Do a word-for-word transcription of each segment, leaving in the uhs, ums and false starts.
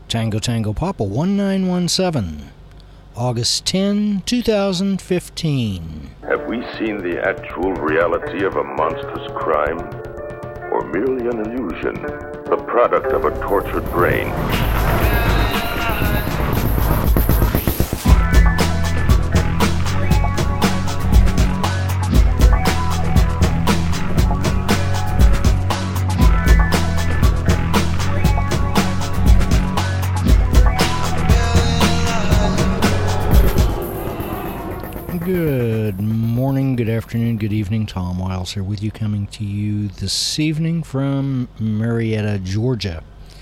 Tango Tango Papa one nine one seven, August tenth, twenty fifteen. Have we seen the actual reality of a monstrous crime? Or merely an illusion, the product of a tortured brain? Good morning, good afternoon, good evening. Tom Wiles here with you, coming to you this evening from Marietta, Georgia.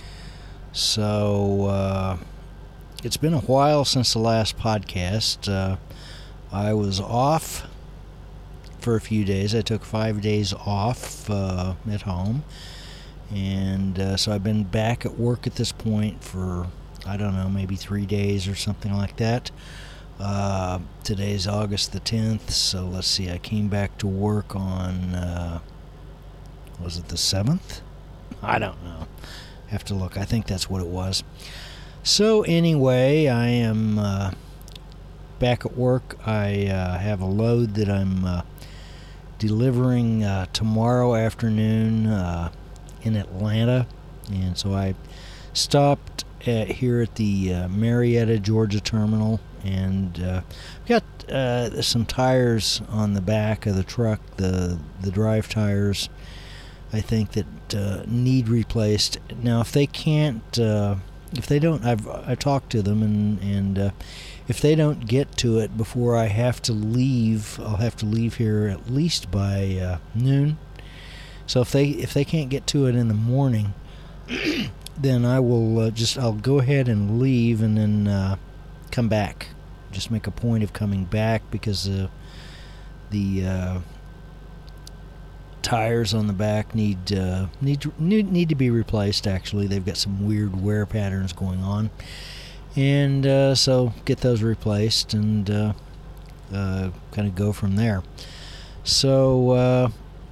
So, uh, it's been a while since the last podcast. Uh, I was off for a few days. I took five days off uh, at home. And uh, so I've been back at work at this point for, I don't know, maybe three days or something like that. Uh, today's August the tenth, so let's see, I came back to work on, uh, was it the seventh? I don't know. Have to look. I think that's what it was. So anyway, I am uh, back at work. I uh, have a load that I'm uh, delivering uh, tomorrow afternoon uh, in Atlanta, and so I stopped at, here at the uh, Marietta, Georgia terminal. And uh, got uh, some tires on the back of the truck, the the drive tires, I think, that uh, need replaced. Now, if they can't, uh, if they don't, I've I talked to them, and and uh, if they don't get to it before I have to leave, I'll have to leave here at least by uh, noon. So if they if they can't get to it in the morning, then I will uh, just I'll go ahead and leave, and then uh, come back. Just make a point of coming back, because uh, the uh, tires on the back need, uh, need need need to be replaced. Actually, they've got some weird wear patterns going on, and uh, so get those replaced and uh, uh, kind of go from there. So uh,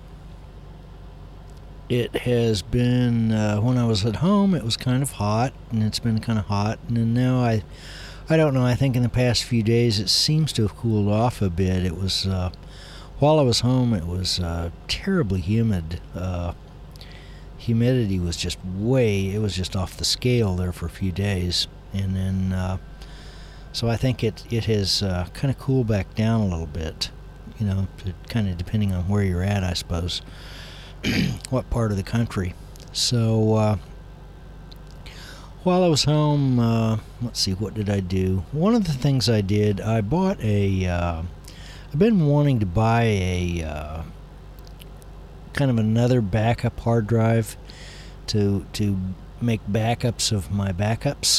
it has been uh, when I was at home, it was kind of hot, and it's been kind of hot, and then now I. I don't know, I think in the past few days it seems to have cooled off a bit. It was, uh, while I was home, it was uh, terribly humid. Uh, humidity was just way, it was just off the scale there for a few days. And then, uh, so I think it, it has uh, kind of cooled back down a little bit, you know, kind of depending on where you're at, I suppose, what part of the country. So, uh, while I was home, uh, let's see, what did I do? One of the things I did, I bought a, uh, I've been wanting to buy a, uh, kind of another backup hard drive to, to make backups of my backups.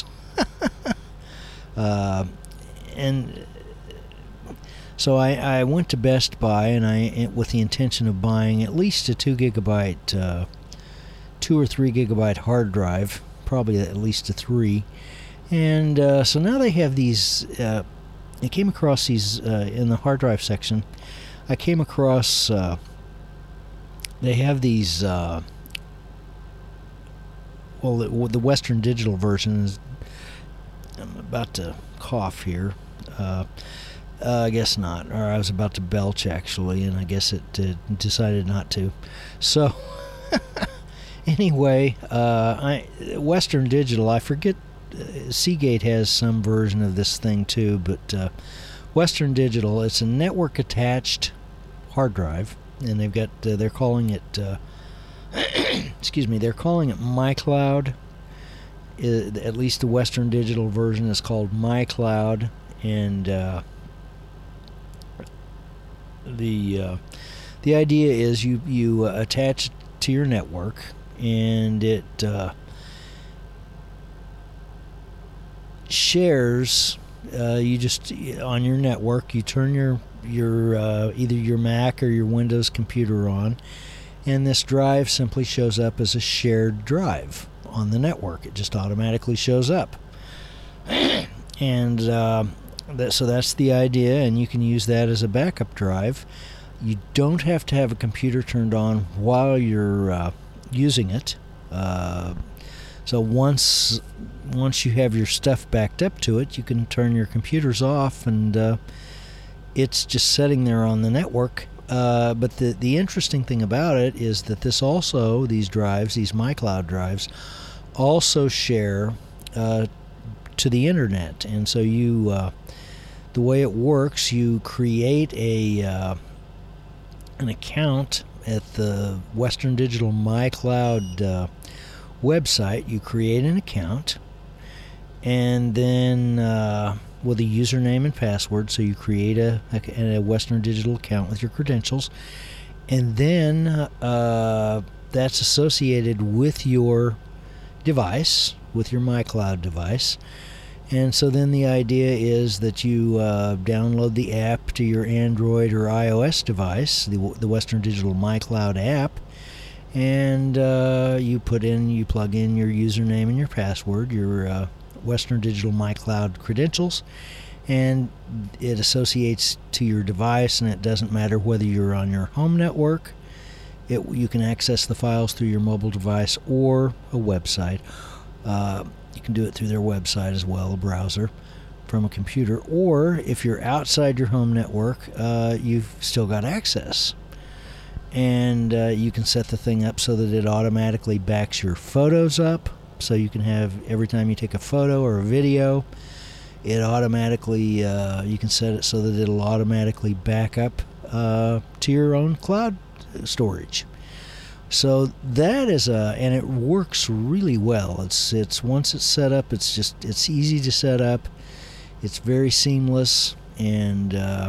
uh, and so I, I went to Best Buy, and I, with the intention of buying at least a two gigabyte, uh, two or three gigabyte hard drive. Probably at least a three. And uh, so now they have these, uh, I came across these uh, in the hard drive section. I came across, uh, they have these, uh, well, the, the Western Digital version is, I'm about to cough here. Uh, uh, I guess not. Or I was about to belch, actually, and I guess it uh, decided not to. So... Anyway, uh, I, Western Digital, I forget, uh, Seagate has some version of this thing too, but uh, Western Digital, it's a network-attached hard drive, and they've got, uh, they're calling it, uh, excuse me, they're calling it MyCloud. Uh, at least the Western Digital version is called MyCloud, and uh, the uh, the idea is you, you uh, attach it to your network, and it uh, shares. Uh, you just on your network, you turn your your uh, either your Mac or your Windows computer on, and this drive simply shows up as a shared drive on the network. It just automatically shows up, and uh, that, so that's the idea. And you can use that as a backup drive. You don't have to have a computer turned on while you're uh, using it. Uh, so once once you have your stuff backed up to it, you can turn your computers off, and uh, it's just sitting there on the network. Uh, but the, the interesting thing about it is that this also, these drives, these MyCloud drives, also share uh, to the internet. And so you, uh, the way it works, you create a uh, an account at the Western Digital MyCloud uh, website. You create an account, and then uh, with a username and password. So you create a, a, a Western Digital account with your credentials, and then uh, that's associated with your device, with your MyCloud device. And so then the idea is that you uh, download the app to your Android or iOS device, the, the Western Digital MyCloud app, and uh, you put in, you plug in your username and your password, your uh, Western Digital MyCloud credentials, and it associates to your device, and it doesn't matter whether you're on your home network. It, you can access the files through your mobile device or a website. Uh, you can do it through their website as well, a browser, from a computer. Or if you're outside your home network, uh, you've still got access. And uh, you can set the thing up so that it automatically backs your photos up. So you can have, every time you take a photo or a video, it automatically, uh, you can set it so that it'll automatically back up uh, to your own cloud storage. So that is a, and it works really well. It's, it's, once it's set up, it's just, it's easy to set up. It's very seamless, and uh,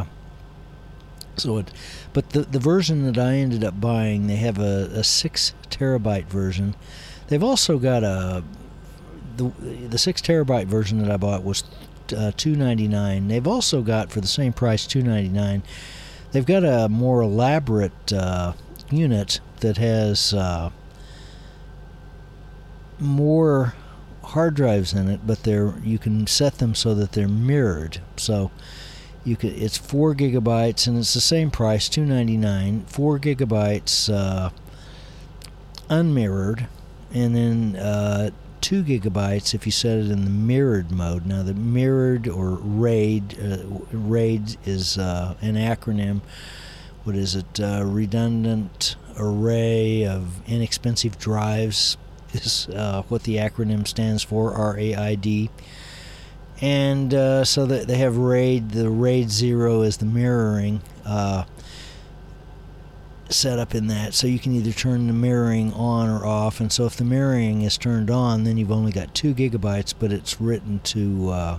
so it, but the, the version that I ended up buying, they have a, a six terabyte version. They've also got a, the the six terabyte version that I bought was uh, two ninety-nine. They've also got, for the same price, two ninety-nine. They've got a more elaborate uh, unit that has uh, more hard drives in it, but they're, you can set them so that they're mirrored. So you could, it's four gigabytes, and it's the same price, two ninety-nine. Four gigabytes uh, unmirrored. And then uh, two gigabytes if you set it in the mirrored mode. Now, the mirrored, or RAID, uh, RAID is uh, an acronym. What is it? Uh, redundant Array of Inexpensive Drives is uh, what the acronym stands for, R A I D. And uh, so that they have RAID. The RAID zero is the mirroring uh, set up in that, so you can either turn the mirroring on or off. And so if the mirroring is turned on, then you've only got two gigabytes, but it's written to uh,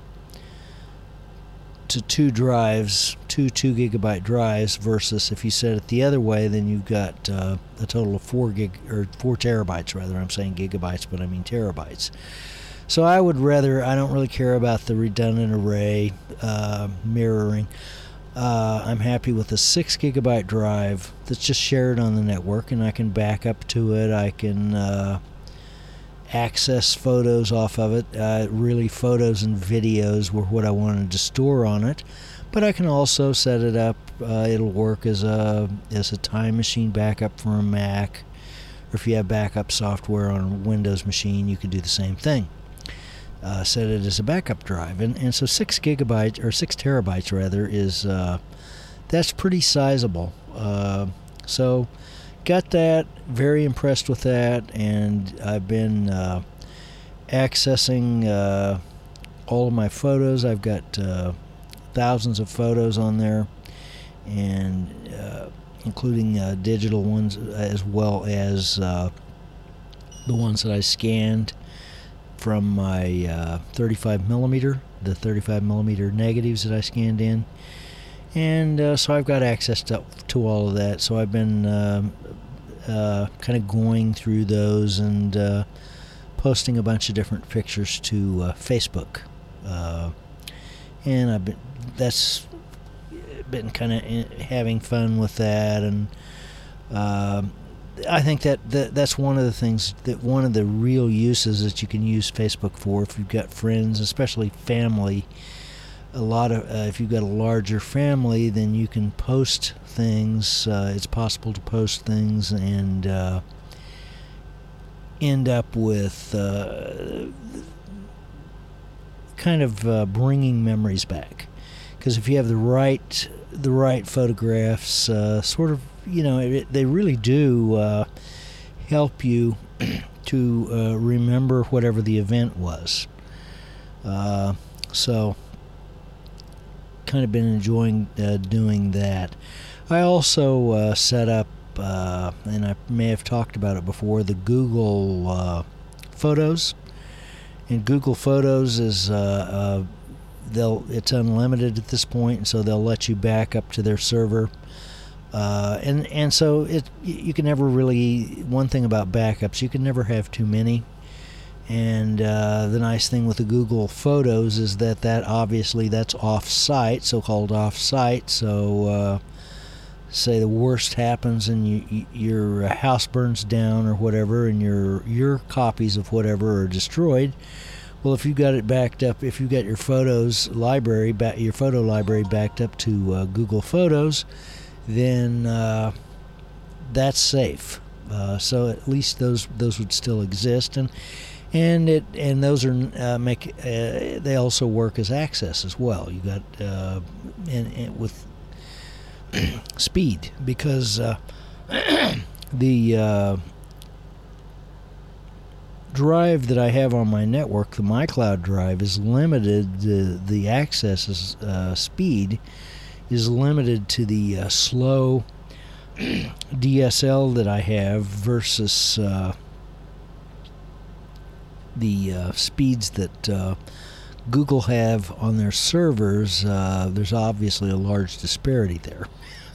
to two drives, two two gigabyte drives, versus if you set it the other way, then you've got uh, a total of four gig or four terabytes rather. I'm saying gigabytes, but I mean terabytes. So I would rather, I don't really care about the redundant array uh, mirroring. Uh, I'm happy with a six gigabyte drive that's just shared on the network, and I can back up to it. I can uh, access photos off of it. Uh, really, photos and videos were what I wanted to store on it, but I can also set it up. Uh, it'll work as a as a time machine backup for a Mac, or if you have backup software on a Windows machine, you can do the same thing. Uh, set it as a backup drive, and and so six gigabytes or six terabytes rather is uh, that's pretty sizable. Uh, so got that. Very impressed with that, and I've been uh, accessing uh, all of my photos. I've got uh, thousands of photos on there, and uh, including uh, digital ones as well as uh, the ones that I scanned from my uh, thirty-five millimeter, the thirty-five millimeter negatives that I scanned in. And uh, so I've got access to, to all of that. So I've been uh, uh, kind of going through those and uh, posting a bunch of different pictures to uh, Facebook. Uh, and I've been, that's been kind of having fun with that. And uh, I think that, that that's one of the things, that one of the real uses that you can use Facebook for if you've got friends, especially family. A lot of uh, if you've got a larger family, then you can post things. Uh, it's possible to post things and uh, end up with uh, kind of uh, bringing memories back. Because if you have the right the right photographs, uh, sort of, you know, it, they really do uh, help you to uh, remember whatever the event was. Uh, so, kind of been enjoying uh, doing that. I also uh, set up, uh, and I may have talked about it before, the Google uh, Photos. And Google Photos is uh, uh, they'll it's unlimited at this point, and so they'll let you back up to their server. Uh, and and so it you can never really, one thing about backups, you can never have too many. And uh, the nice thing with the Google Photos is that that obviously that's off-site, so-called off-site. So uh, say the worst happens and you, you, your house burns down or whatever, and your your copies of whatever are destroyed. Well, if you got it backed up, if you got your photos library, back, your photo library backed up to uh, Google Photos, then uh, that's safe. Uh, so at least those those would still exist, and and it and those are uh, make uh, they also work as access as well. You got uh, and, and with speed, because uh, the uh, drive that I have on my network, the MyCloud drive, is limited. The the access uh, speed is limited to the uh, slow D S L that I have versus uh, the uh, speeds that uh, Google have on their servers. Uh, there's obviously a large disparity there.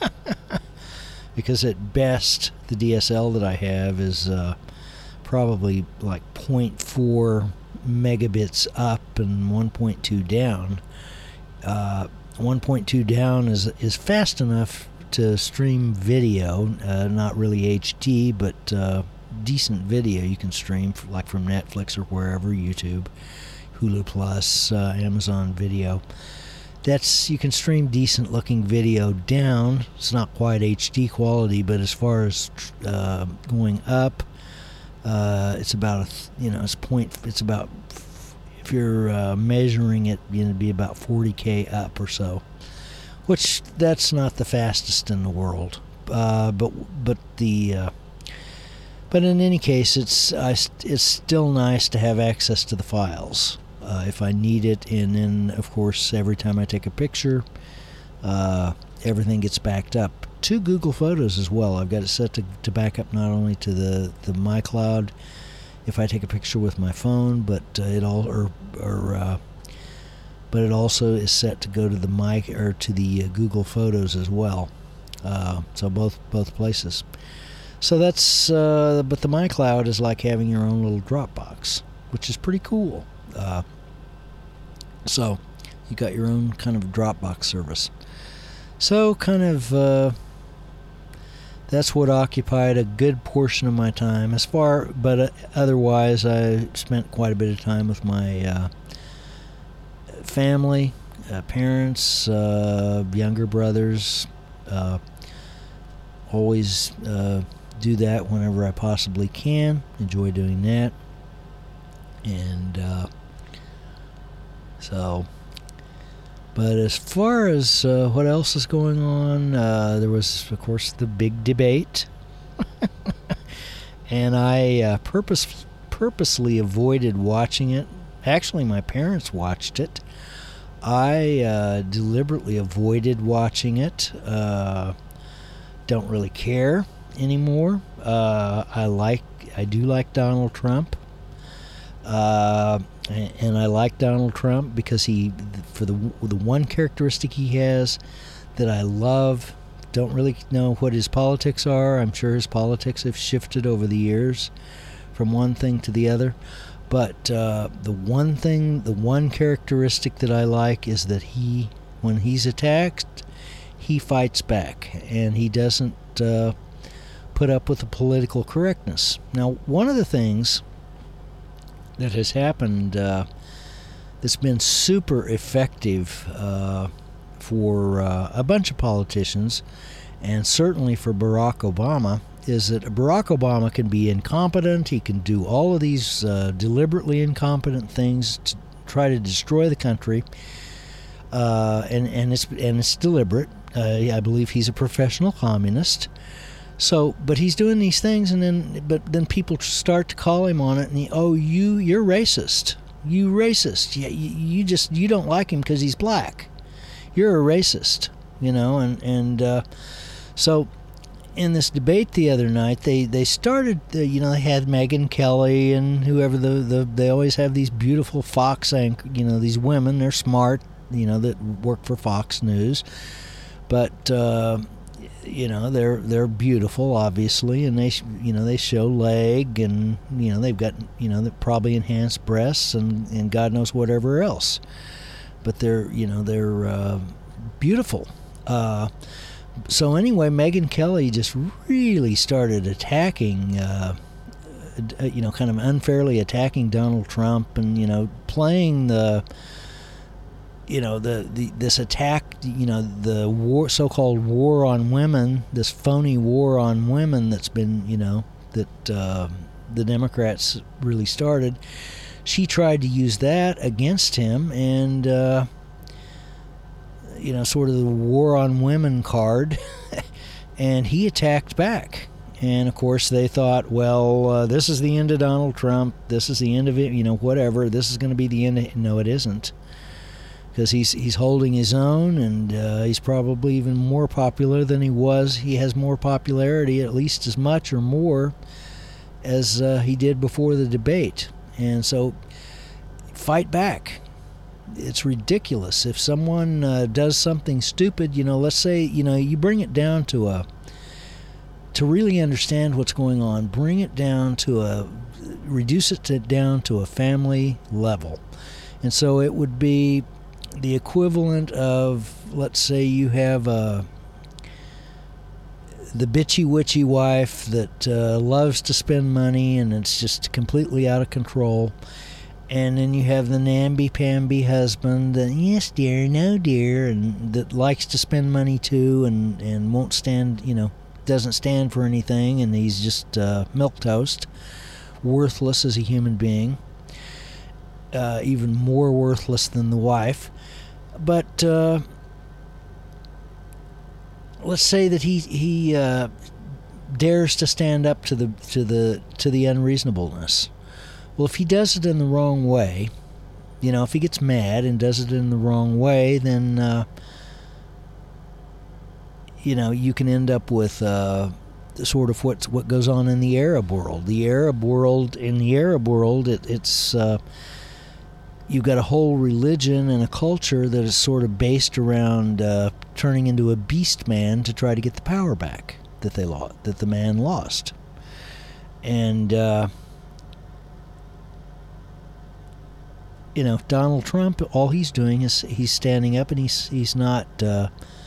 Because at best, the D S L that I have is uh, probably like zero point four megabits up and one point two down. Uh, one point two down is is fast enough to stream video, uh, not really H D, but uh, decent video you can stream, like from Netflix or wherever, YouTube, Hulu Plus, uh, Amazon Video. That's, you can stream decent looking video down. It's not quite H D quality, but as far as uh, going up, uh, it's about a, you know, it's point. It's about, if you're uh, measuring it, you know, it'd be about forty K up or so, which that's not the fastest in the world. Uh, but but the uh, but in any case, it's I, it's still nice to have access to the files. Uh, if I need it, and then of course every time I take a picture, uh, everything gets backed up to Google Photos as well. I've got it set to, to back up not only to the, the MyCloud if I take a picture with my phone, but uh, it all or or uh, but it also is set to go to the mic or to the uh, Google Photos as well. Uh, so both both places. So that's uh, but the MyCloud is like having your own little Dropbox, which is pretty cool. Uh, so you got your own kind of Dropbox service. So kind of uh, that's what occupied a good portion of my time. As far, but uh, otherwise, I spent quite a bit of time with my uh, family, uh, parents, uh, younger brothers. Uh, always uh, do that whenever I possibly can. Enjoy doing that, and. Uh, So, but as far as uh, what else is going on, uh, there was, of course, the big debate. And I uh, purpose, purposely avoided watching it. Actually, my parents watched it. I uh, deliberately avoided watching it. Uh, don't really care anymore. Uh, I like, I do like Donald Trump. Uh, and I like Donald Trump because he, for the the one characteristic he has that I love. Don't really know what his politics are. I'm sure his politics have shifted over the years from one thing to the other. But uh, the one thing, the one characteristic that I like is that he, when he's attacked, he fights back, and he doesn't uh, put up with the political correctness. Now, one of the things that has happened uh, that's been super effective uh, for uh, a bunch of politicians, and certainly for Barack Obama, is that Barack Obama can be incompetent. He can do all of these uh, deliberately incompetent things to try to destroy the country, uh, and and it's and it's deliberate. Uh, I believe he's a professional communist. So, but he's doing these things, and then but then people start to call him on it, and he, oh, you you're racist, you racist, yeah, you, you just you don't like him because he's black, you're a racist, you know, and and uh, so. In this debate the other night, they, they started, uh, you know, they had Megyn Kelly and whoever, the, the they always have these beautiful Fox, anchor, you know, these women, they're smart, you know, that work for Fox News. But, uh, you know, they're they're beautiful, obviously, and they, you know, they show leg and, you know, they've got, you know, probably enhanced breasts and, and God knows whatever else. But they're, you know, they're uh, beautiful. Uh So anyway, Megyn Kelly just really started attacking, uh, you know, kind of unfairly attacking Donald Trump, and you know, playing the, you know, the, the this attack, you know, the war, so-called war on women, this phony war on women that's been, you know, that uh, the Democrats really started. She tried to use that against him, and. Uh, you know, sort of the war on women card, and he attacked back. And, of course, they thought, well, uh, this is the end of Donald Trump. This is the end of it, you know, whatever. This is going to be the end of it. No, it isn't. Because he's, he's holding his own, and uh, he's probably even more popular than he was. He has more popularity, at least as much or more, as uh, he did before the debate. And so, fight back. It's ridiculous. If someone uh, does something stupid, you know, let's say, you know, you bring it down to a, to really understand what's going on, bring it down to a, reduce it to, down to a family level. And so it would be the equivalent of, let's say you have a, the bitchy witchy wife that uh, loves to spend money and it's just completely out of control. And then you have the namby-pamby husband that, yes, dear, no, dear, and that likes to spend money, too, and, and won't stand, you know, doesn't stand for anything, and he's just uh, milquetoast, worthless as a human being, uh, even more worthless than the wife. But uh, let's say that he he uh, dares to stand up to the to the to the unreasonableness. Well, if he does it in the wrong way, you know, if he gets mad and does it in the wrong way, then, uh, you know, you can end up with uh, sort of what's, what goes on in the Arab world. The Arab world, in the Arab world, it, it's, uh, you've got a whole religion and a culture that is sort of based around uh, turning into a beast man to try to get the power back that they lost, that the man lost. And, uh, you know, Donald Trump, all he's doing is he's standing up and he's he's not uh,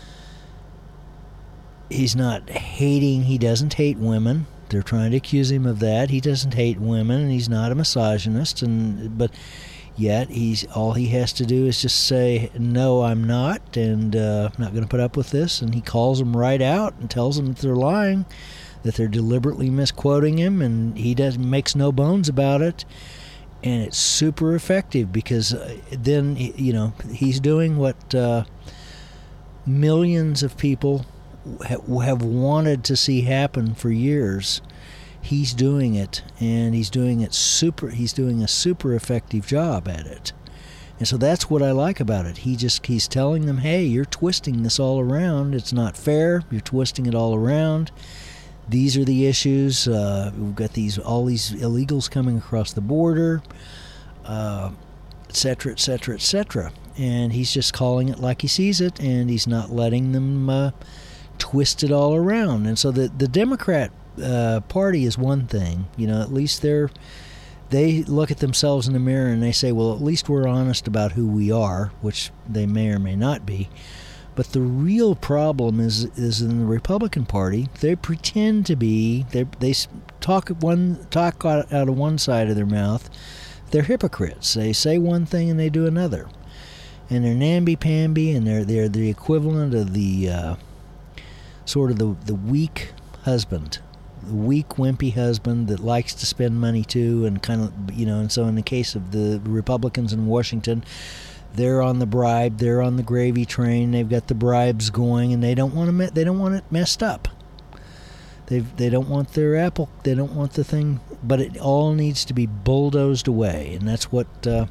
he's not hating. He doesn't hate women. They're trying to accuse him of that. He doesn't hate women, and he's not a misogynist. And but yet he's all he has to do is just say, no, I'm not, and uh, I'm not going to put up with this. And he calls them right out and tells them that they're lying, that they're deliberately misquoting him, and he does makes no bones about it. And it's super effective because uh, then, you know, he's doing what uh, millions of people ha- have wanted to see happen for years. He's doing it, and he's doing it super. He's doing a super effective job at it. And so that's what I like about it. He just he's telling them, hey, you're twisting this all around. It's not fair. You're twisting it all around. These are the issues. Uh, we've got these all these illegals coming across the border, uh, et cetera, et cetera, et cetera. And he's just calling it like he sees it, and he's not letting them uh, twist it all around. And so the the Democrat uh, Party is one thing. You know, at least they're they look at themselves in the mirror and they say, well, at least we're honest about who we are, which they may or may not be. But the real problem is is in the Republican Party. They pretend to be. They they talk one talk out, out of one side of their mouth. They're hypocrites. They say one thing and they do another, and they're namby-pamby, and they're they're the equivalent of the uh, sort of the the weak husband, weak, wimpy husband that likes to spend money too, and kind of, you know, and so in the case of the Republicans in Washington, they're on the bribe, they're on the gravy train, they've got the bribes going, and they don't want to, me- they don't want it messed up. They they don't want their apple, they don't want the thing, but it all needs to be bulldozed away, and that's what uh,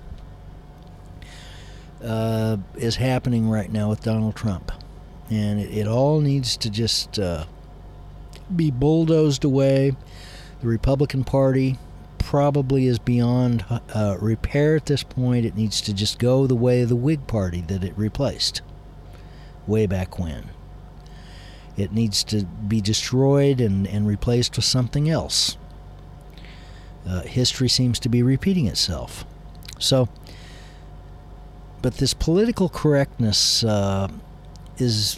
uh, is happening right now with Donald Trump. And it, it all needs to just uh, be bulldozed away. The Republican Party probably is beyond uh, repair at this point. It needs to just go the way of the Whig Party that it replaced way back when. It needs to be destroyed and, and replaced with something else. Uh, history seems to be repeating itself. So, but this political correctness uh, is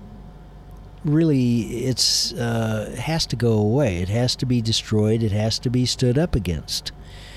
really, it's uh, has to go away. It has to be destroyed. It has to be stood up against.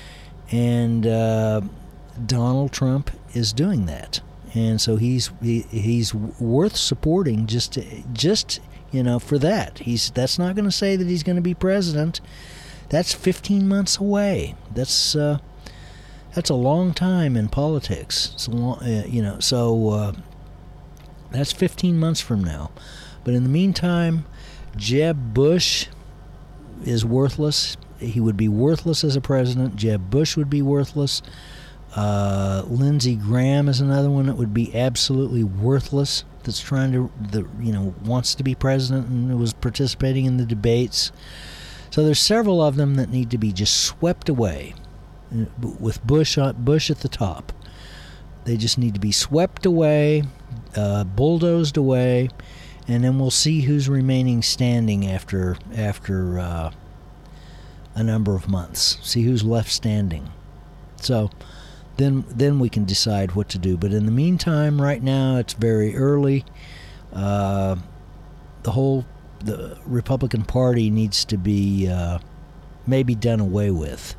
And uh, Donald Trump is doing that. And so he's he, he's worth supporting just just you know for that. He's that's not going to say that he's going to be president. That's fifteen months away. That's uh, that's a long time in politics. It's a long, uh, you know. So uh, that's fifteen months from now. But in the meantime, Jeb Bush is worthless. He would be worthless as a president. Jeb Bush would be worthless. Uh, Lindsey Graham is another one that would be absolutely worthless. That's trying to, the you know, wants to be president and was participating in the debates. So there's several of them that need to be just swept away, with Bush on, Bush at the top. They just need to be swept away, uh, bulldozed away, and then we'll see who's remaining standing after after uh, a number of months. See who's left standing. So then then we can decide what to do. But in the meantime, right now, it's very early. Uh, the whole the Republican Party needs to be uh, maybe done away with.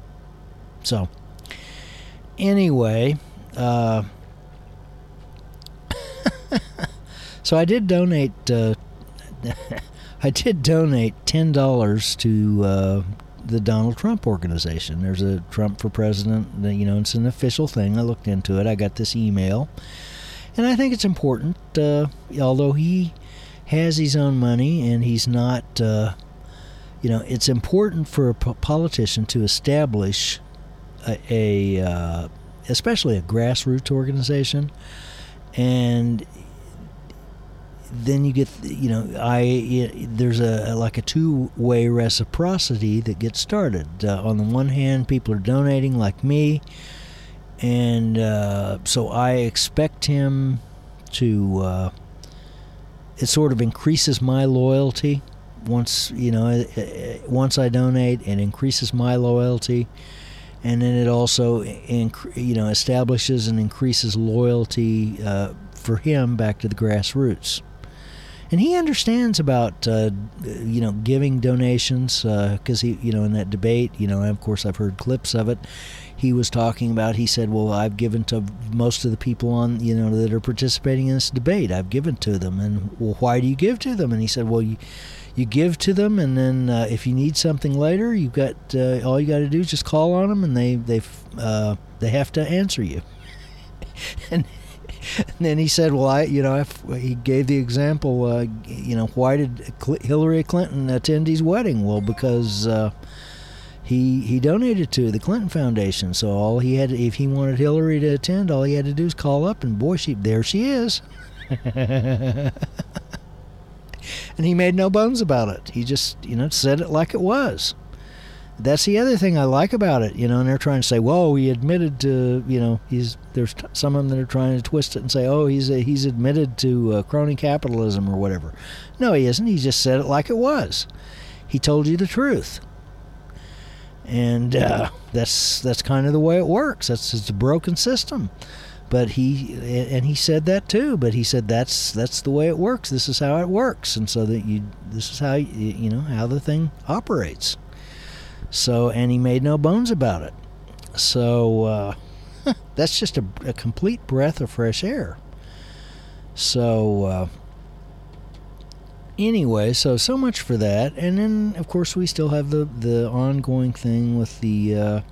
So anyway, uh, so I did donate. Uh, I did donate ten dollars to uh, the Donald Trump organization. There's a Trump for President. You know, it's an official thing. I looked into it. I got this email, and I think it's important. Uh, although he has his own money and he's not, uh, you know, it's important for a politician to establish a, a uh, especially a grassroots organization, and then you get, you know, I there's a like a two-way reciprocity that gets started. Uh, on the one hand, people are donating like me, and uh, so I expect him to. Uh, it sort of increases my loyalty once you know once I donate. It increases my loyalty, and then it also inc- you know establishes and increases loyalty uh, for him back to the grassroots. And he understands about, uh, you know, giving donations, because uh, he, you know, in that debate, you know, of course I've heard clips of it, he was talking about, he said, well, I've given to most of the people on, you know, that are participating in this debate, I've given to them. And, well, why do you give to them? And he said, well, you, you give to them, and then uh, if you need something later, you've got, uh, all you got to do is just call on them, and they, they, uh, they have to answer you. and And then he said, well, I, you know, if, he gave the example, uh, you know, why did Hillary Clinton attend his wedding? Well, because uh, he he donated to the Clinton Foundation. So all he had, to, if he wanted Hillary to attend, all he had to do is call up, and boy, she there she is. And he made no bones about it. He just, you know, said it like it was. That's the other thing I like about it, you know, and they're trying to say, whoa, he admitted to, you know, he's, there's t- some of them that are trying to twist it and say, oh, he's a, he's admitted to uh, crony capitalism or whatever. No, he isn't. He just said it like it was. He told you the truth. And uh, that's that's kind of the way it works. That's it's a broken system. But he, and he said that too, but he said that's that's the way it works. This is how it works. And so that you, this is how, you, you know, how the thing operates. So, and he made no bones about it. So, uh, that's just a, a complete breath of fresh air. So, uh, anyway, so so much for that. And then, of course, we still have the the ongoing thing with the uh,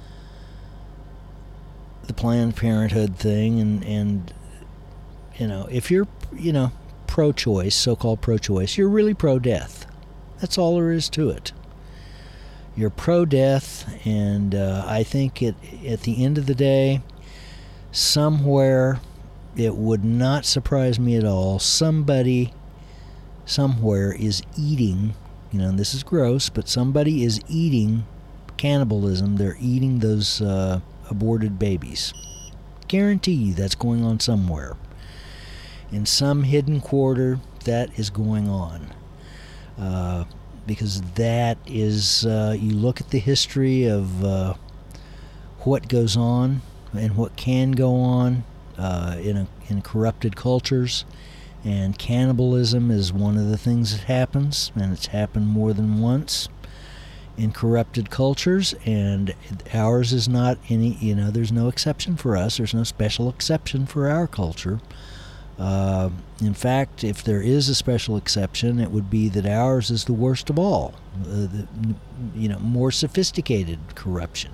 the Planned Parenthood thing, and and you know, if you're you know pro-choice, so-called pro-choice, you're really pro-death. That's all there is to it. You're pro-death, and uh, I think it, at the end of the day, somewhere, it would not surprise me at all, somebody somewhere is eating, you know, and this is gross, but somebody is eating cannibalism. They're eating those uh, aborted babies. Guarantee you that's going on somewhere. In some hidden quarter, that is going on. Uh, because that is, uh, you look at the history of uh, what goes on and what can go on uh, in, a, in corrupted cultures, and cannibalism is one of the things that happens, and it's happened more than once in corrupted cultures, and ours is not any, you know, there's no exception for us. There's no special exception for our culture. Uh, in fact, if there is a special exception, it would be that ours is the worst of all. Uh, the, you know, more sophisticated corruption.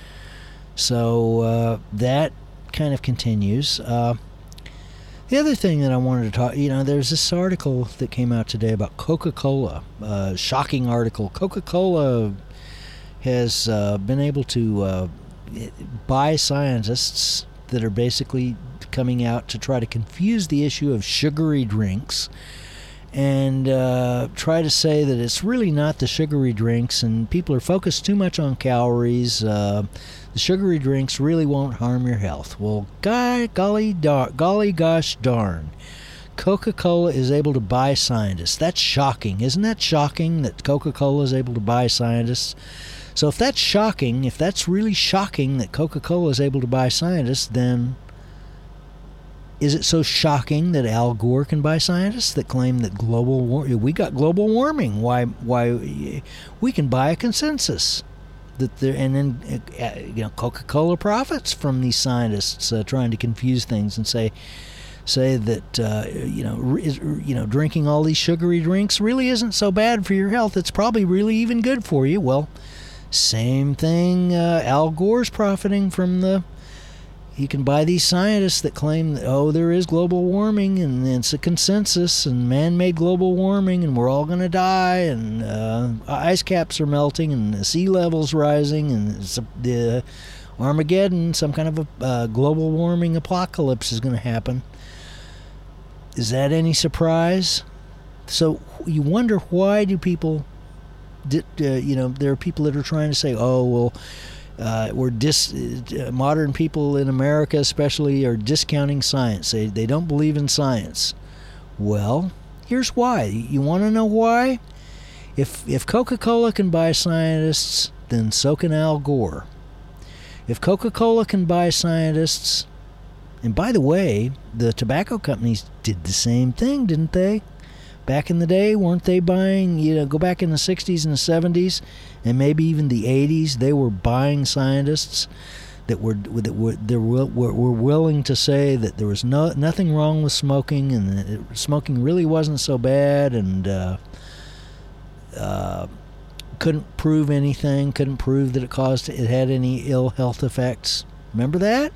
So uh, that kind of continues. Uh, the other thing that I wanted to talk, you know, there's this article that came out today about Coca-Cola. Uh, shocking article. Coca-Cola has uh, been able to uh, buy scientists that are basically coming out to try to confuse the issue of sugary drinks, and uh, try to say that it's really not the sugary drinks, and people are focused too much on calories. Uh, the sugary drinks really won't harm your health. Well, guy, golly, dar- golly gosh darn, Coca-Cola is able to buy scientists. That's shocking. Isn't that shocking that Coca-Cola is able to buy scientists? So if that's shocking, if that's really shocking that Coca-Cola is able to buy scientists, then is it so shocking that Al Gore can buy scientists that claim that global war- we got global warming? Why? Why we can buy a consensus that there, and then uh, you know Coca-Cola profits from these scientists uh, trying to confuse things and say say that uh, you know is, you know drinking all these sugary drinks really isn't so bad for your health. It's probably really even good for you. Well, same thing. Uh, Al Gore's profiting from the. You can buy these scientists that claim that, oh, there is global warming, and it's a consensus, and man-made global warming, and we're all going to die, and uh, ice caps are melting, and the sea level's rising, and it's a, the Armageddon, some kind of a uh, global warming apocalypse is going to happen. Is that any surprise? So you wonder, why do people, uh, you know, there are people that are trying to say, oh, well, Uh, we're dis uh, modern people in America especially are discounting science. They they don't believe in science. Well, here's why. You want to know why? If if Coca-Cola can buy scientists, then so can Al Gore. If Coca-Cola can buy scientists, and by the way, the tobacco companies did the same thing, didn't they? Back in the day, weren't they buying, you know, go back in the sixties and the seventies, and maybe even the eighties, they were buying scientists that were that were that were, were willing to say that there was no nothing wrong with smoking, and that it, smoking really wasn't so bad, and uh, uh, couldn't prove anything, couldn't prove that it caused it had any ill health effects. Remember that?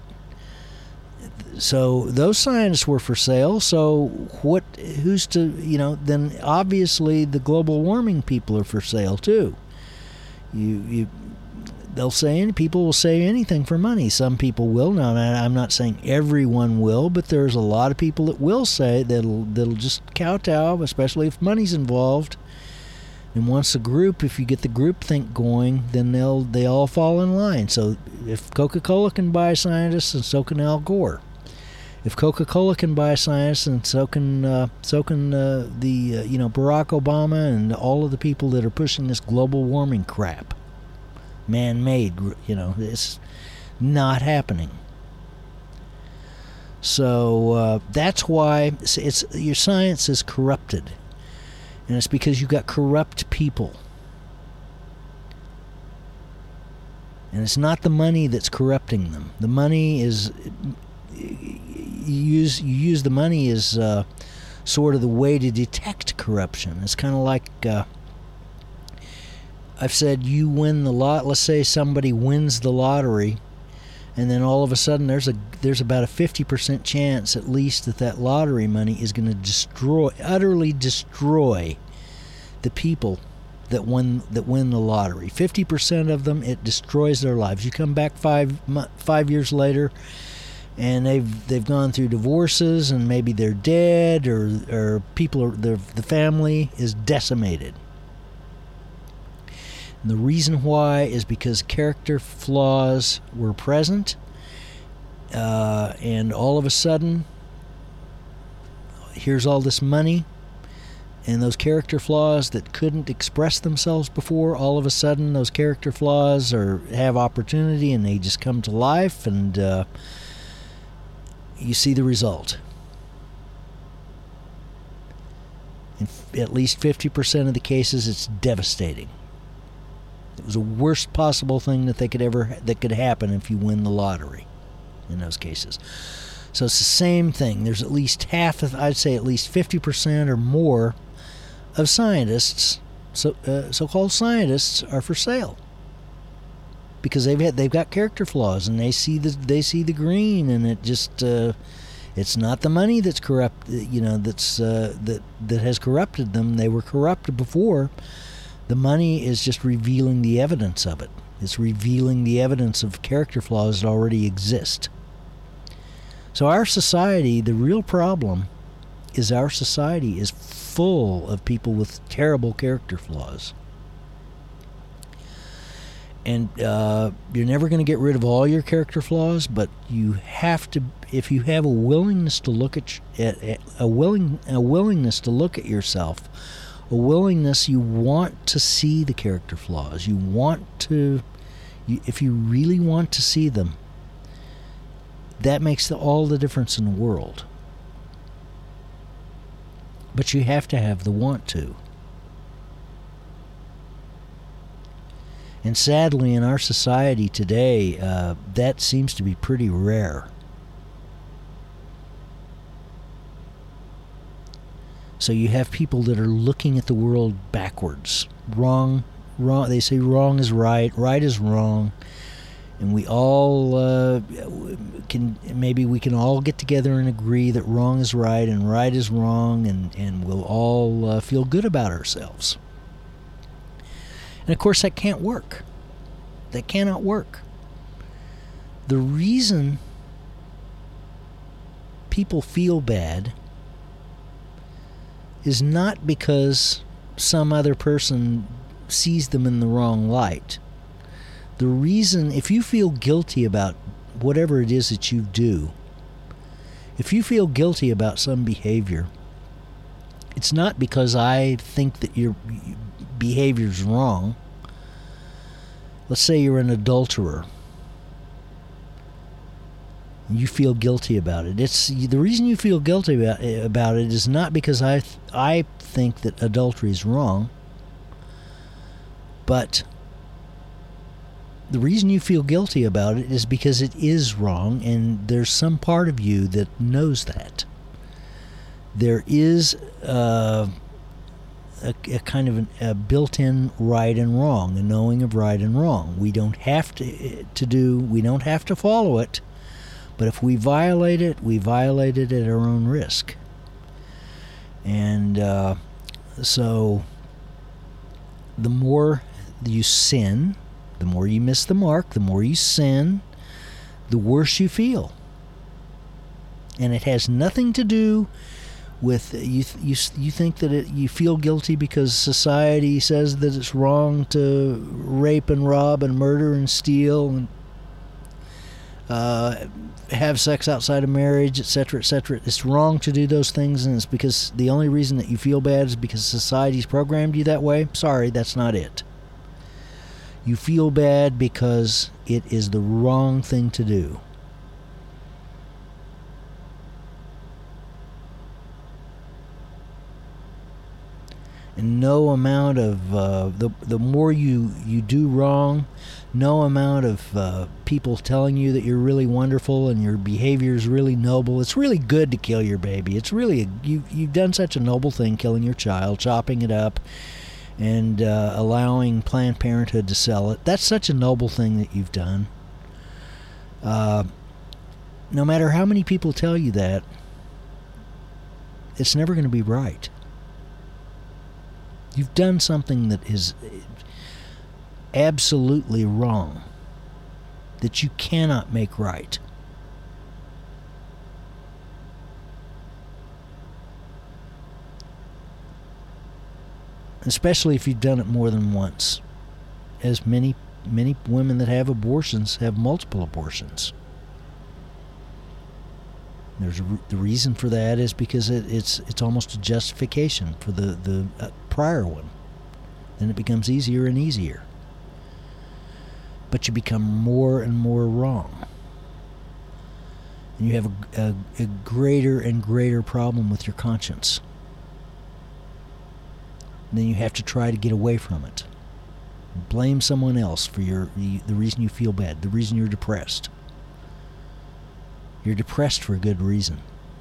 So those scientists were for sale. So what? Who's to, you know? Then obviously the global warming people are for sale too. You, you, they'll say, people will say anything for money. Some people will. Now, I'm not saying everyone will, but there's a lot of people that will say that'll that'll just kowtow, especially if money's involved. And once a group, if you get the groupthink going, then they'll they all fall in line. So if Coca-Cola can buy scientists, and so can Al Gore. If Coca-Cola can buy scientists, and so can uh, so can uh, the uh, you know Barack Obama and all of the people that are pushing this global warming crap, man-made, you know, it's not happening. So uh, that's why it's, it's your science is corrupted, and it's because you got corrupt people. And it's not the money that's corrupting them. The money is. You use you use the money as uh, sort of the way to detect corruption. It's kind of like uh, I've said, you win the lot. Let's say somebody wins the lottery, and then all of a sudden there's a there's about a fifty percent chance at least that that lottery money is going to destroy, utterly destroy the people that win that win the lottery. fifty percent of them, it destroys their lives. You come back five five years later, and they've they've gone through divorces, and maybe they're dead, or or people are the the family is decimated. And the reason why is because character flaws were present, uh, and all of a sudden, here's all this money, and those character flaws that couldn't express themselves before, all of a sudden those character flaws are have opportunity, and they just come to life, and uh, you see the result. In at least fifty percent of the cases, it's devastating. It was the worst possible thing that they could ever that could happen if you win the lottery in those cases. So it's the same thing. There's at least half of, I'd say at least fifty percent or more of scientists, so uh, so-called scientists, are for sale because they've had, they've got character flaws, and they see the they see the green, and it just uh, it's not the money that's corrupt, you know, that's uh, that that has corrupted them. They were corrupted before. The money is just revealing the evidence of it. It's revealing the evidence of character flaws that already exist. So our society, the real problem is our society is full of people with terrible character flaws. And uh, you're never going to get rid of all your character flaws, but you have to, if you have a willingness to look at, at, at a willing a willingness to look at yourself, a willingness, you want to see the character flaws. You want to, you, if you really want to see them, that makes the, all the difference in the world. But you have to have the want to. And sadly, in our society today, uh, that seems to be pretty rare. So you have people that are looking at the world backwards. Wrong, wrong. They say wrong is right, right is wrong. And we all uh, can, maybe we can all get together and agree that wrong is right and right is wrong, and, and we'll all uh, feel good about ourselves. And of course that can't work. That cannot work. The reason people feel bad is not because some other person sees them in the wrong light. The reason, if you feel guilty about whatever it is that you do, if you feel guilty about some behavior, it's not because I think that your behavior's wrong. Let's say you're an adulterer. You feel guilty about it. It's the reason you feel guilty about, about it is not because I th- I think that adultery is wrong, but the reason you feel guilty about it is because it is wrong, and there's some part of you that knows that. There is uh, a, a kind of an, a built-in right and wrong, a knowing of right and wrong. We don't have to to do. We don't have to follow it. But if we violate it, we violate it at our own risk. And uh, so the more you sin, the more you miss the mark, the more you sin, the worse you feel. And it has nothing to do with, you you, you think that it, you feel guilty because society says that it's wrong to rape and rob and murder and steal and Uh, have sex outside of marriage, et cetera, et cetera. It's wrong to do those things, and it's because the only reason that you feel bad is because society's programmed you that way. Sorry, that's not it. You feel bad because it is the wrong thing to do. And no amount of uh, the the more you you do wrong, no amount of uh, people telling you that you're really wonderful and your behavior is really noble. It's really good to kill your baby. It's really a, you you've done such a noble thing, killing your child, chopping it up, and uh, allowing Planned Parenthood to sell it. That's such a noble thing that you've done. Uh, no matter how many people tell you that, it's never going to be right. You've done something that is absolutely wrong, that you cannot make right. Especially if you've done it more than once. As many, many women that have abortions have multiple abortions. There's a, the reason for that is because it, it's it's almost a justification for the the uh, prior one. Then it becomes easier and easier. But you become more and more wrong, and you have a, a, a greater and greater problem with your conscience. And then you have to try to get away from it. Blame someone else for your the reason you feel bad, the reason you're depressed. You're depressed for a good reason.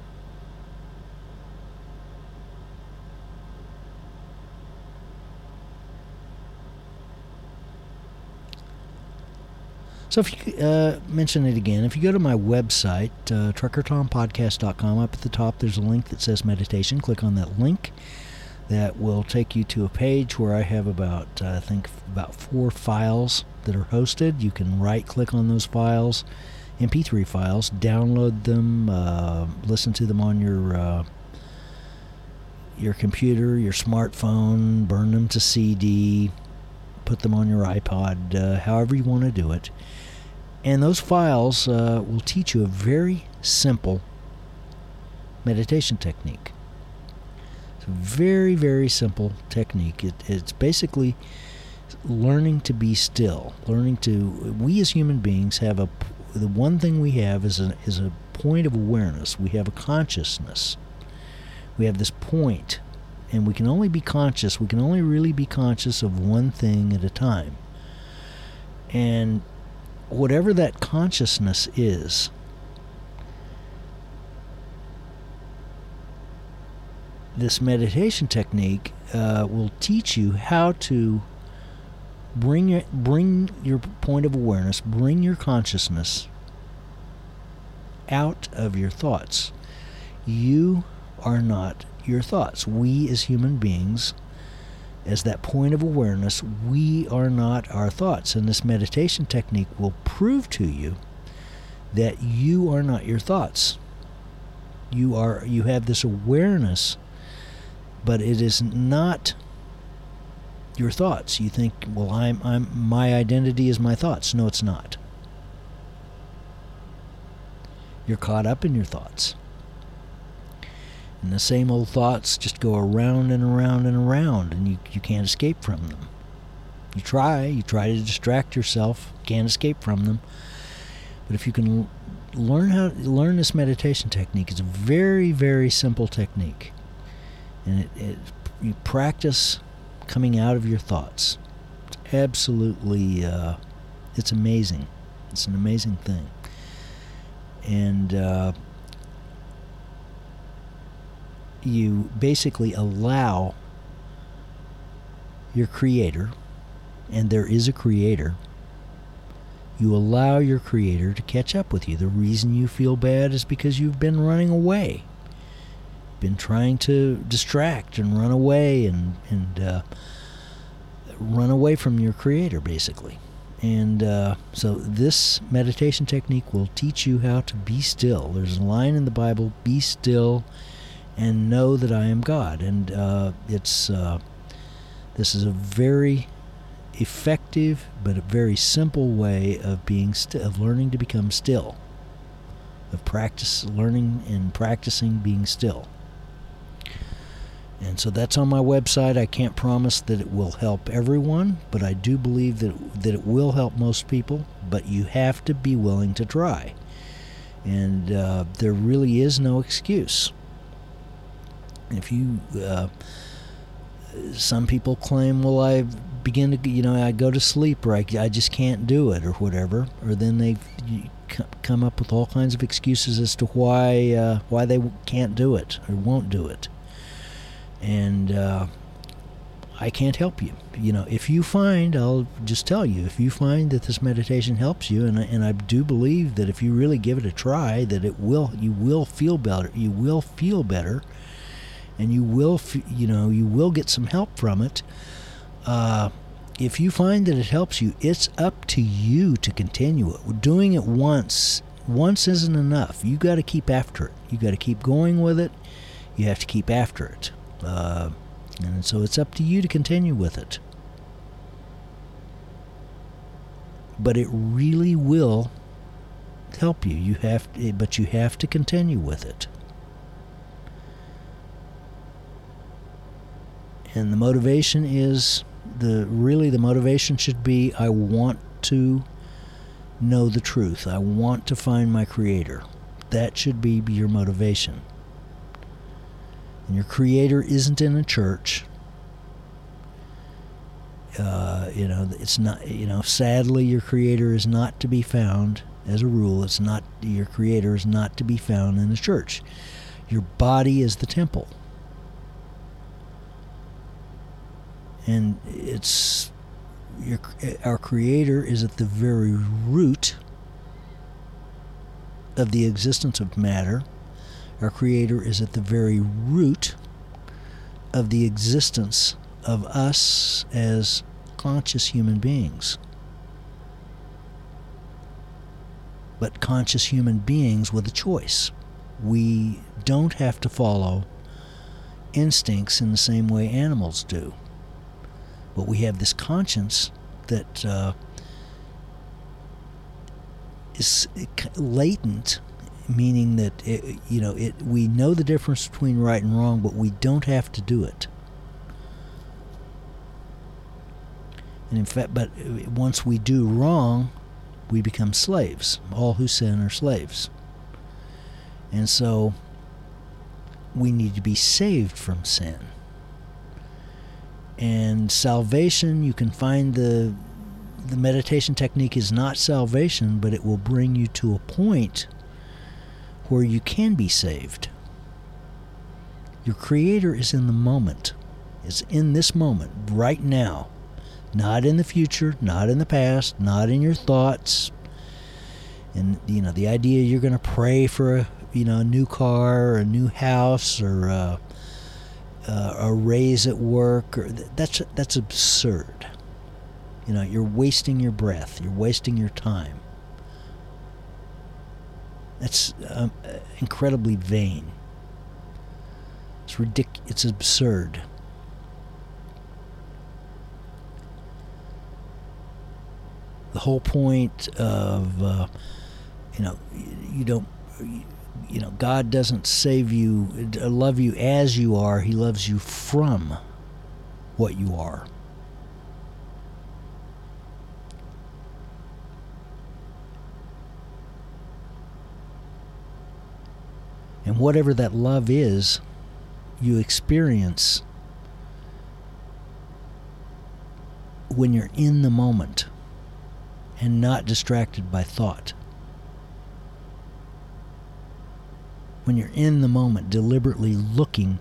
So if you uh, mention it again, if you go to my website, uh, trucker tom podcast dot com, up at the top there's a link that says meditation. Click on that link. That will take you to a page where I have about, uh, I think, about four files that are hosted. You can right-click on those files, M P three files, download them, uh, listen to them on your uh, your computer, your smartphone, burn them to C D, put them on your iPod, uh, however you want to do it. And those files uh, will teach you a very simple meditation technique. It's a very, very simple technique. It, it's basically learning to be still, learning to, we as human beings have a, the one thing we have is a, is a point of awareness. We have a consciousness. We have this point, and we can only be conscious, we can only really be conscious of one thing at a time. And whatever that consciousness is, this meditation technique uh, will teach you how to bring your, bring your point of awareness, bring your consciousness out of your thoughts. You are not your thoughts. We as human beings, as that point of awareness, we are not our thoughts. And this meditation technique will prove to you that you are not your thoughts. You are, you have this awareness, but it is not your thoughts. You think, well, I'm, I'm, my identity is my thoughts. No, it's not. You're caught up in your thoughts. And the same old thoughts just go around and around and around, and you, you can't escape from them. You try, you try to distract yourself, can't escape from them. But if you can l- learn how to learn this meditation technique, it's a very, very simple technique. And it, it you practice coming out of your thoughts. It's absolutely, uh, it's amazing. It's an amazing thing. And uh, you basically allow your creator, and there is a creator, you allow your creator to catch up with you. The reason you feel bad is because you've been running away, been trying to distract and run away and, and uh, run away from your creator, basically. And uh, so this meditation technique will teach you how to be still. There's a line in the Bible, be still and know that I am God. And uh, it's uh, this is a very effective but a very simple way of being st- of learning to become still, of practice, learning and practicing being still. And so that's on my website. I can't promise that it will help everyone, but I do believe that that it will help most people. But you have to be willing to try, and uh, there really is no excuse. If you uh, some people claim, well, I begin to, you know, I go to sleep, or I, I just can't do it, or whatever. Or then they come up with all kinds of excuses as to why uh, why they can't do it or won't do it. And uh, I can't help you. You know, if you find, I'll just tell you, if you find that this meditation helps you, and I, and I do believe that if you really give it a try, that it will, you will feel better. You will feel better, and you will, you know, you will get some help from it. Uh, if you find that it helps you, it's up to you to continue it. Doing it once, once isn't enough. You got to keep after it. You got to keep going with it. You have to keep after it. Uh, and so it's up to you to continue with it. But it really will help you. You have to, but you have to continue with it. And the motivation is, the really the motivation should be, I want to know the truth. I want to find my Creator. That should be your motivation. And your Creator isn't in a church. Uh, you know, it's not, you know, sadly your Creator is not to be found, as a rule, it's not, your Creator is not to be found in a church. Your body is the temple. And it's, your, our Creator is at the very root of the existence of matter. Our Creator is at the very root of the existence of us as conscious human beings. But conscious human beings with a choice. We don't have to follow instincts in the same way animals do. But we have this conscience that uh, is latent, meaning that it, you know, it. We know the difference between right and wrong, but we don't have to do it. And in fact, but once we do wrong, we become slaves. All who sin are slaves. And so we need to be saved from sin. And salvation, you can find the the meditation technique is not salvation, but it will bring you to a point where you can be saved. Your Creator is in the moment. It's in this moment, right now. Not in the future, not in the past, not in your thoughts. And, you know, the idea you're going to pray for a, you know, a new car or a new house or a, a, a raise at work, or that's that's absurd. You know, you're wasting your breath. You're wasting your time. That's um, incredibly vain. It's ridic- It's absurd. The whole point of, uh, you know, you don't, you know, God doesn't save you, love you as you are. He loves you from what you are. And whatever that love is, you experience when you're in the moment and not distracted by thought. When you're in the moment, deliberately looking,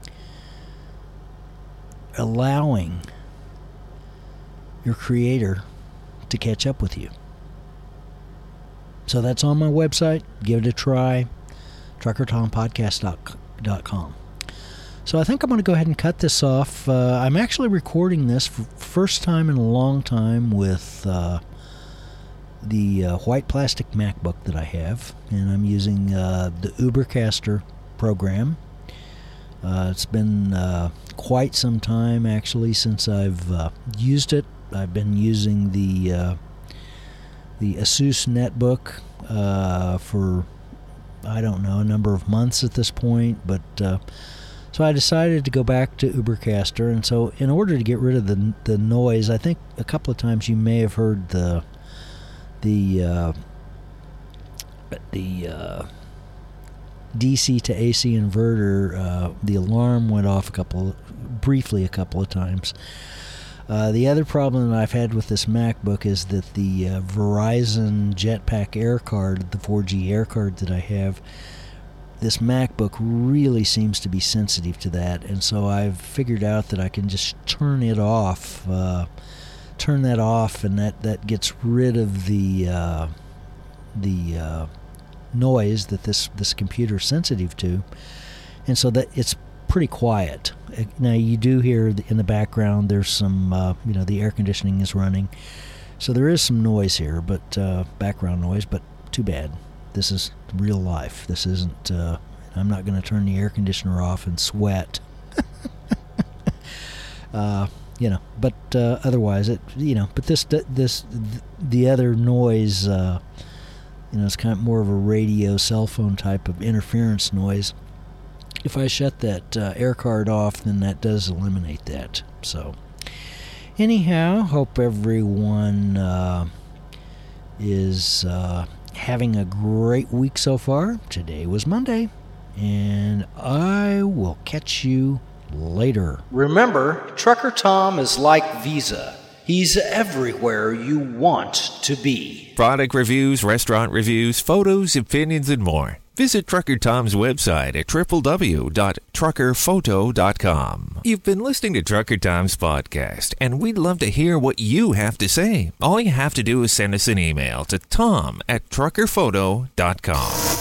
allowing your Creator to catch up with you. So that's on my website. Give it a try. trucker tom podcast dot com. So I think I'm going to go ahead and cut this off. Uh, I'm actually recording this for first time in a long time with uh, the uh, white plastic MacBook that I have, and I'm using uh, the Ubercaster program. Uh, it's been uh, quite some time actually since I've uh, used it. I've been using the uh, the Asus Netbook uh, for I don't know a number of months at this point, but uh, so I decided to go back to Ubercaster, and so in order to get rid of the the noise, I think a couple of times you may have heard the the uh, the uh, D C to A C inverter, uh, the alarm went off a couple briefly a couple of times. Uh, the other problem that I've had with this MacBook is that the uh, Verizon Jetpack Air card, the four G Air card that I have, this MacBook really seems to be sensitive to that, and so I've figured out that I can just turn it off, uh, turn that off, and that, that gets rid of the uh, the uh, noise that this this computer is sensitive to, and so that it's pretty quiet. Now you do hear in the background there's some, uh, you know, the air conditioning is running, so there is some noise here, but uh, background noise. But too bad. This is real life. This isn't. Uh, I'm not going to turn the air conditioner off and sweat. uh, you know, but uh, otherwise, it. You know, but this this the other noise. Uh, you know, it's kind of more of a radio, cell phone type of interference noise. If I shut that uh, air card off, then that does eliminate that. So, anyhow, hope everyone uh, is uh, having a great week so far. Today was Monday, and I will catch you later. Remember, Trucker Tom is like Visa. He's everywhere you want to be. Product reviews, restaurant reviews, photos, opinions, and more. Visit Trucker Tom's website at w w w dot trucker photo dot com. You've been listening to Trucker Tom's podcast, and we'd love to hear what you have to say. All you have to do is send us an email to tom at trucker photo dot com.